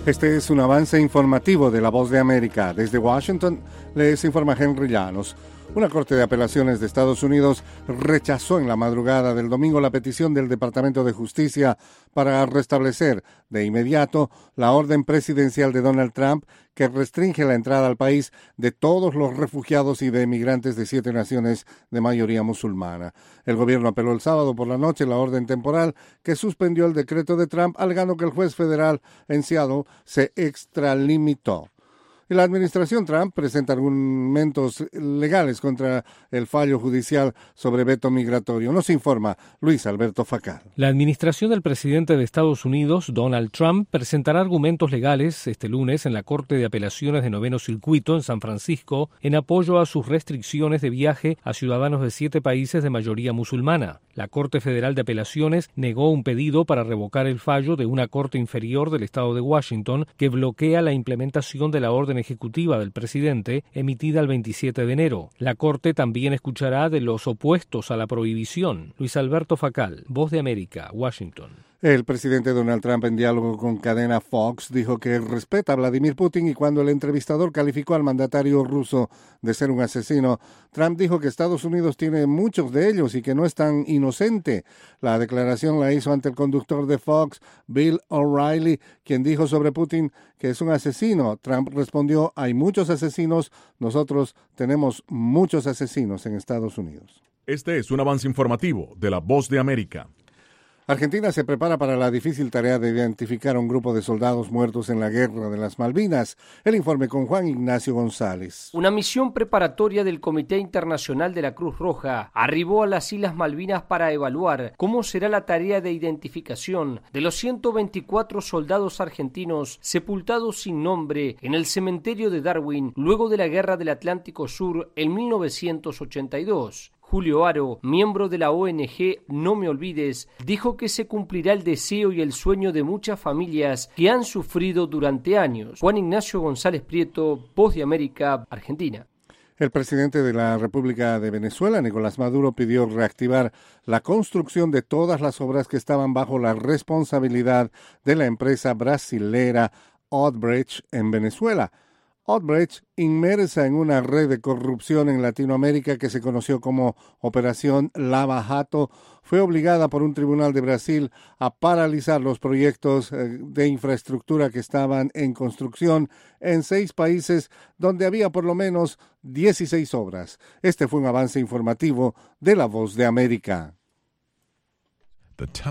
Este es un avance informativo de La Voz de América. Desde Washington les informa Henry Llanos. Una corte de apelaciones de Estados Unidos rechazó en la madrugada del domingo la petición del Departamento de Justicia para restablecer de inmediato la orden presidencial de Donald Trump que restringe la entrada al país de todos los refugiados y de emigrantes de 7 naciones de mayoría musulmana. El gobierno apeló el sábado por la noche la orden temporal que suspendió el decreto de Trump, alegando que el juez federal en Seattle se extralimitó. La administración Trump presenta argumentos legales contra el fallo judicial sobre veto migratorio. Nos informa Luis Alberto Facal. La administración del presidente de Estados Unidos, Donald Trump, presentará argumentos legales este lunes en la Corte de Apelaciones de Noveno Circuito en San Francisco en apoyo a sus restricciones de viaje a ciudadanos de 7 países de mayoría musulmana. La Corte Federal de Apelaciones negó un pedido para revocar el fallo de una corte inferior del estado de Washington que bloquea la implementación de la orden ejecutiva del presidente emitida el 27 de enero. La Corte también escuchará de los opuestos a la prohibición. Luis Alberto Facal, Voz de América, Washington. El presidente Donald Trump, en diálogo con cadena Fox, dijo que respeta a Vladimir Putin, y cuando el entrevistador calificó al mandatario ruso de ser un asesino, Trump dijo que Estados Unidos tiene muchos de ellos y que no es tan inocente. La declaración la hizo ante el conductor de Fox, Bill O'Reilly, quien dijo sobre Putin que es un asesino. Trump respondió: hay muchos asesinos, nosotros tenemos muchos asesinos en Estados Unidos. Este es un avance informativo de La Voz de América. Argentina se prepara para la difícil tarea de identificar a un grupo de soldados muertos en la Guerra de las Malvinas. El informe con Juan Ignacio González. Una misión preparatoria del Comité Internacional de la Cruz Roja arribó a las Islas Malvinas para evaluar cómo será la tarea de identificación de los 124 soldados argentinos sepultados sin nombre en el cementerio de Darwin luego de la Guerra del Atlántico Sur en 1982. Julio Aro, miembro de la ONG No Me Olvides, dijo que se cumplirá el deseo y el sueño de muchas familias que han sufrido durante años. Juan Ignacio González Prieto, Voz de América, Argentina. El presidente de la República de Venezuela, Nicolás Maduro, pidió reactivar la construcción de todas las obras que estaban bajo la responsabilidad de la empresa brasilera Odebrecht en Venezuela. Odebrecht, inmersa en una red de corrupción en Latinoamérica que se conoció como Operación Lava Jato, fue obligada por un tribunal de Brasil a paralizar los proyectos de infraestructura que estaban en construcción en 6 países donde había por lo menos 16 obras. Este fue un avance informativo de La Voz de América.